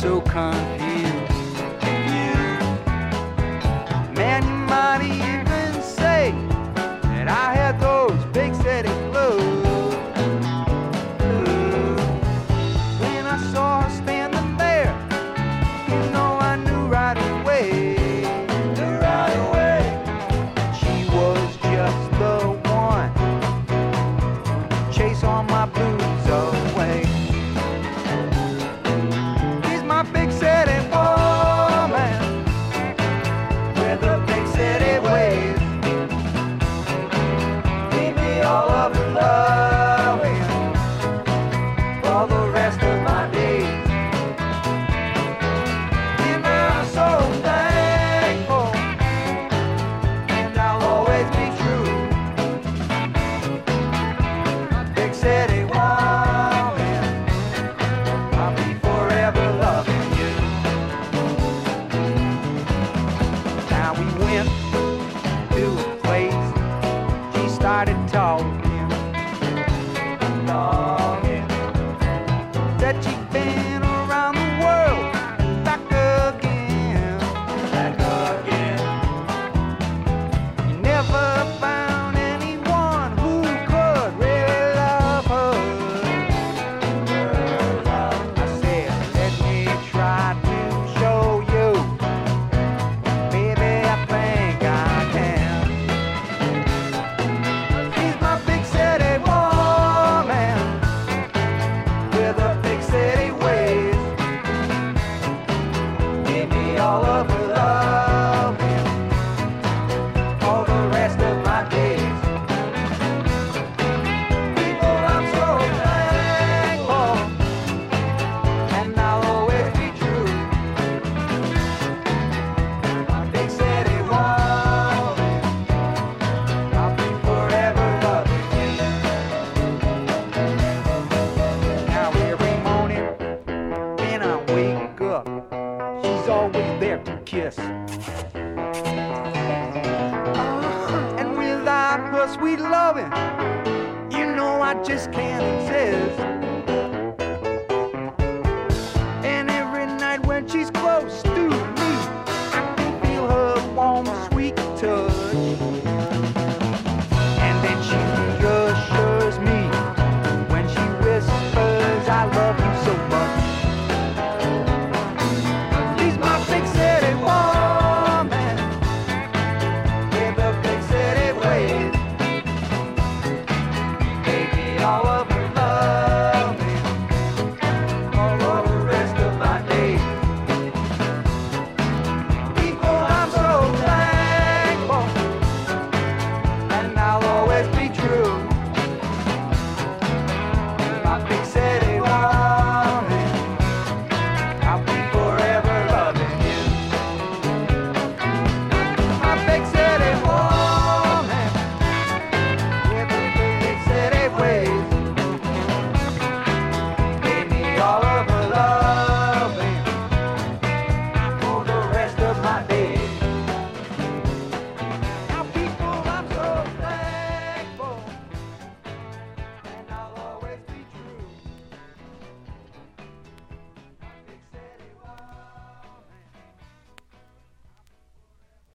so confused. Man, you might even say that I had those big city blues. When I saw her standing there, you know I knew right away. She was just the one to chase all my blues away. She's my big city woman with the big city ways. Gave me all of her loving for the rest of my days. And I'm so thankful, and I'll always be true. My big city woman, I'll be forever loving you. Now we went to a place, she started talking. Said she'd been around the world, back again. You never found anyone who could really love her. I said, let me try to show you. Baby, I think I can. She's my big city woman with her big city ways. Give me all of her loving all the rest of my days. People, I'm so thankful, and I'll always be true. My big city woman, I'll be forever loving you. Now every morning when I wake up, she's always there to kiss. And without her sweet loving, you know I just can't exist. And every night when she's close,